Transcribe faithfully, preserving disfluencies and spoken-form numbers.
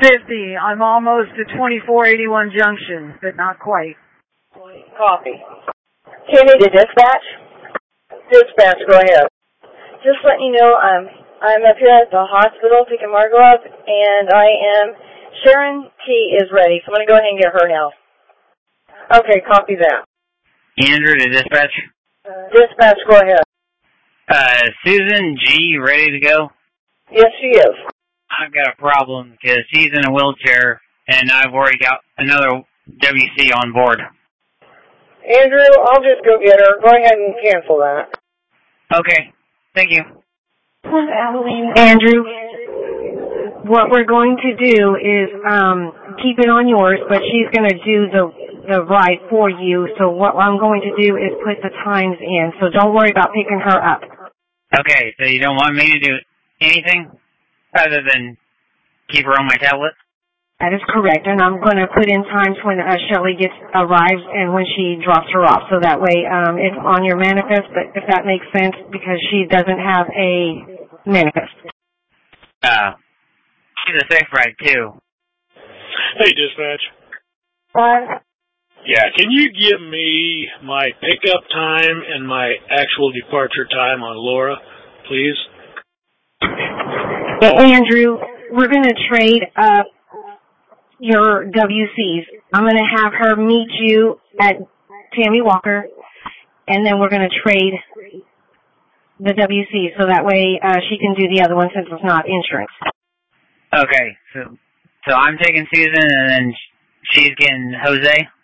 fifty. I'm almost to twenty-four eighty-one Junction, but not quite. Copy. Tammy to dispatch? Dispatch, go ahead. Just letting you know, um, I'm up here at the hospital picking Margot up, and I am, Sharon T is ready, so I'm going to go ahead and get her now. Okay, copy that. Andrew to dispatch? Uh, dispatch, go ahead. Uh, Susan G ready to go? Yes, she is. I've got a problem because she's in a wheelchair, and I've already got another W C on board. Andrew, I'll just go get her. Go ahead and cancel that. Okay, thank you. Andrew, what we're going to do is um, keep it on yours, but she's going to do the the ride for you. So what I'm going to do is put the times in. So don't worry about picking her up. Okay, so you don't want me to do anything other than keep her on my tablet? That is correct, and I'm going to put in times when uh, Shelley gets arrives and when she drops her off. So that way um, it's on your manifest, but if that makes sense, because she doesn't have a manifest. Uh, she's a safe ride, too. Hey, dispatch. What? Yeah, can you give me my pickup time and my actual departure time on Laura, please? Andrew, we're going to trade up your W Cs. I'm going to have her meet you at Tammy Walker, and then we're going to trade the W Cs so that way uh, she can do the other one since it's not insurance. Okay, so so I'm taking Susan, and then she's getting Jose?